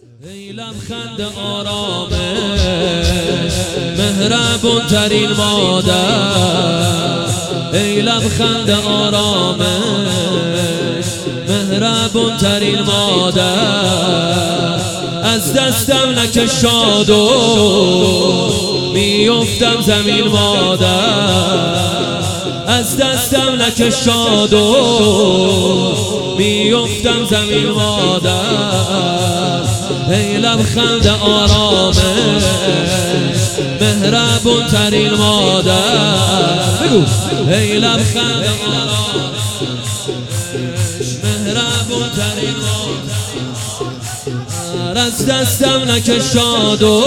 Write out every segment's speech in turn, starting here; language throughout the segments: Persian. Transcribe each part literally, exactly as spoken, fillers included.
ای لبخند آرامش مهربون ترین مادر، ای لبخند آرامش مهربون ترین مادر، از دستم نکشاد و میافتم زمین مادر، از دستم نکشاد و میافتم زمین مادر، ای لبخند آرامش مهربون ترین مادر، بگو ای لبخند آرامش مهربون ترین مادر، از دستم نکشاد و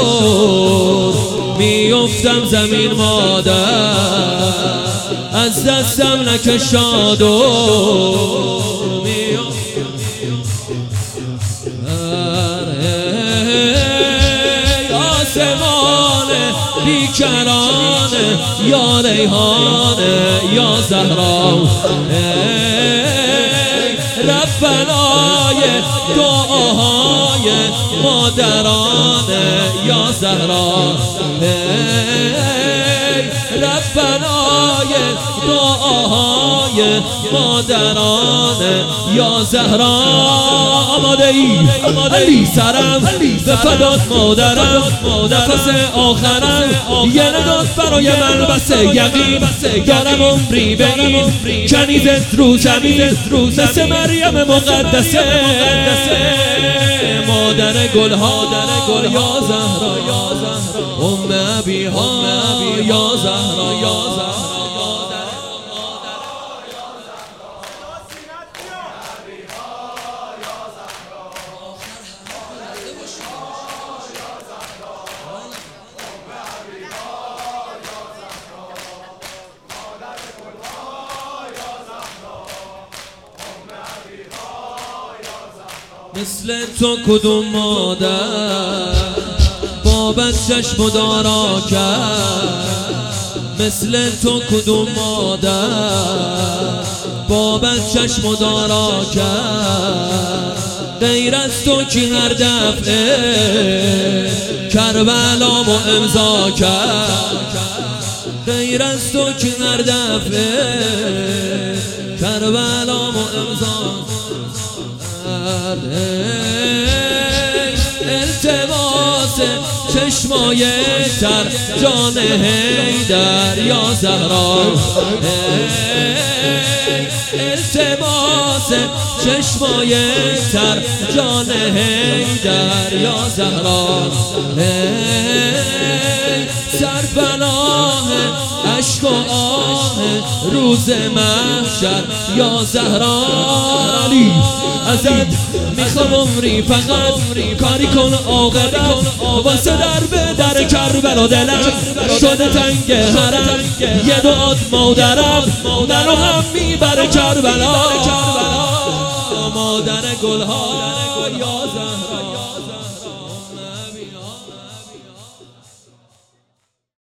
میافتم زمین مادر، از دستم نکشاد و میافتم آسمان بیکرانه یا ریحانه یا زهرا، ربنای دعاهای مادرانه یا زهرا، ربنای دعاهای مادرانه یا زهرا. آماده ای علی سرم به فدات مادرم، نفس آخرم یه نداد برای من بس یقین، دارم عمری به این کنیزت رو زمین، مثل مریم مقدسه مادر گلها یا زهرا، ام ابیها یا زهرا یا زهرا. مثل تو کدوم مادر بابت چشم و دارا کرد، مثل تو کدوم مادر بابت چشم و دارا کرد، غیر از تو کی هر دفعه کربلامو امضا کرد، غیر از تو کی هر دفعه کربلامو امضا التماس چشمای تر جان حیدر یا زهرا، التماس چشمای تر جان حیدر یا زهرا، سرپناه عشق و آه روز محشر یا زهرا. علی ازت میخوام عمری فقط کاری کن عاقبت، واسه در به در کربلا دلم شده تنگ حرم، یه دعات مادرم منو هم میبره کربلا، مادر گلها یا زهرا.